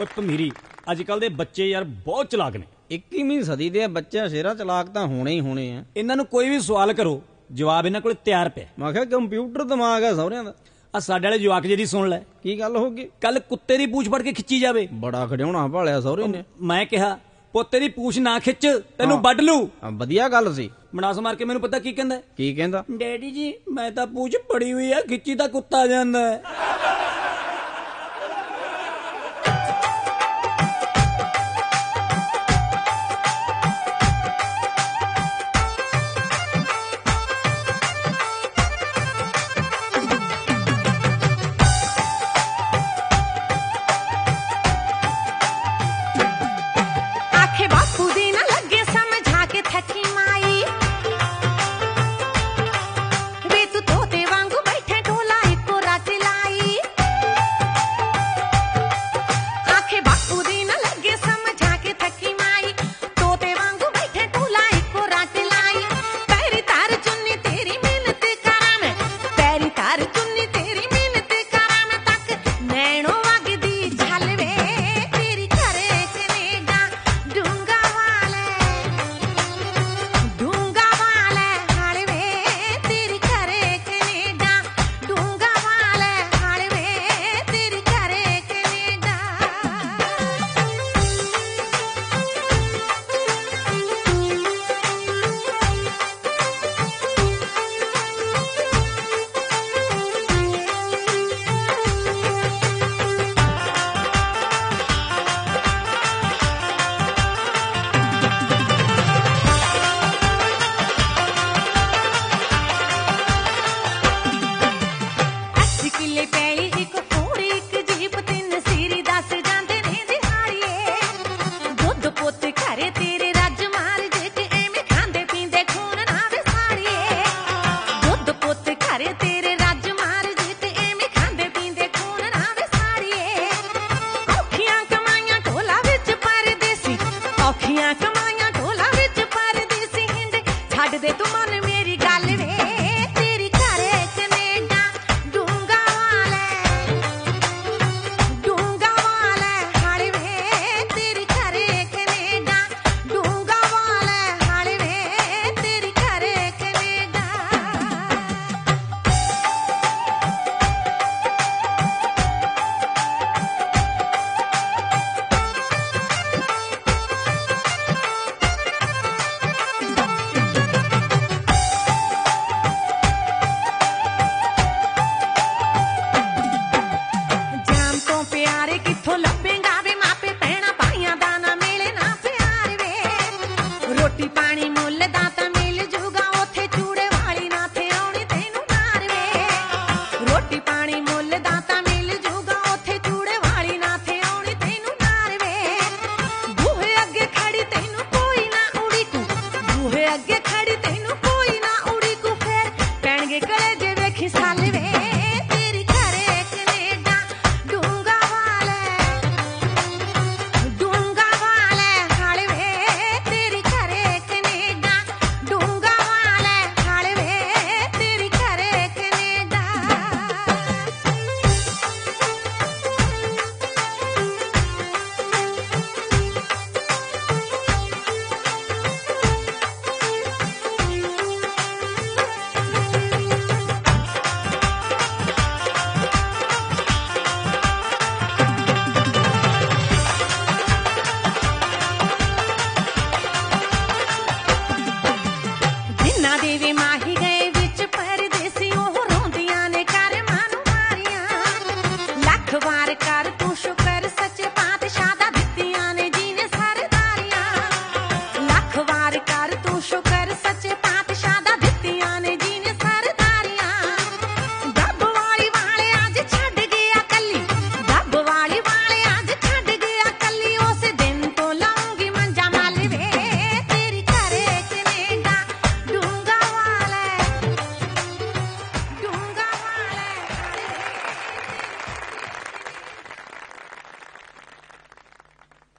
ਭਮੀਰੀ ਅੱਜ ਕੱਲ ਦੇ ਬੱਚੇ ਯਾਰ ਬਹੁਤ ਚਲਾਕ ਨੇ। 21ਵੀਂ ਸਦੀ ਦੇ ਬੱਚੇ ਸ਼ੇਰਾ ਚਲਾਕ ਤਾਂ ਹੋਣੇ ਹੀ ਹੋਣੇ ਆ। ਇਹਨਾਂ ਨੂੰ ਕੋਈ ਵੀ ਸਵਾਲ ਕਰੋ ਜਵਾਬ ਇਹਨਾਂ ਕੋਲ ਤਿਆਰ ਪਿਆ। ਮੈਂ ਕਿਹਾ ਕੰਪਿਊਟਰ ਦਿਮਾਗ ਆ ਸਹੁਰਿਆਂ ਦਾ। ਆ ਸਾਡੇ ਵਾਲੇ ਜਵਾਕ ਜਿਹੜੀ ਸੁਣ ਲੈ। ਕੀ ਗੱਲ ਹੋ ਗਈ? ਕੱਲ ਕੁੱਤੇ ਦੀ ਪੂਛ ਫੜ ਕੇ ਖਿੱਚੀ ਜਾਵੇ। ਬੜਾ ਖੜਿਆਉਣਾ ਭਾਲਿਆ ਸਹੁਰੇ ਨੇ। ਮੈਂ ਕਿਹਾ ਪੋਤੇ ਦੀ ਪੂਛ ਨਾ ਖਿੱਚ ਤੈਨੂੰ ਵੱਢ ਲੂ। ਵਧੀਆ ਗੱਲ ਸੀ। ਮਨਾਸ ਮਾਰ ਕੇ ਮੈਨੂੰ ਪਤਾ ਕੀ ਕਹਿੰਦਾ। ਕੀ ਕਹਿੰਦਾ? ਡੈਡੀ ਜੀ ਮੈਂ ਤਾਂ ਪੂਛ ਫੜੀ ਹੋਈ ਆ, ਖਿੱਚੀ ਤਾਂ ਕੁੱਤਾ ਜਾਂਦਾ।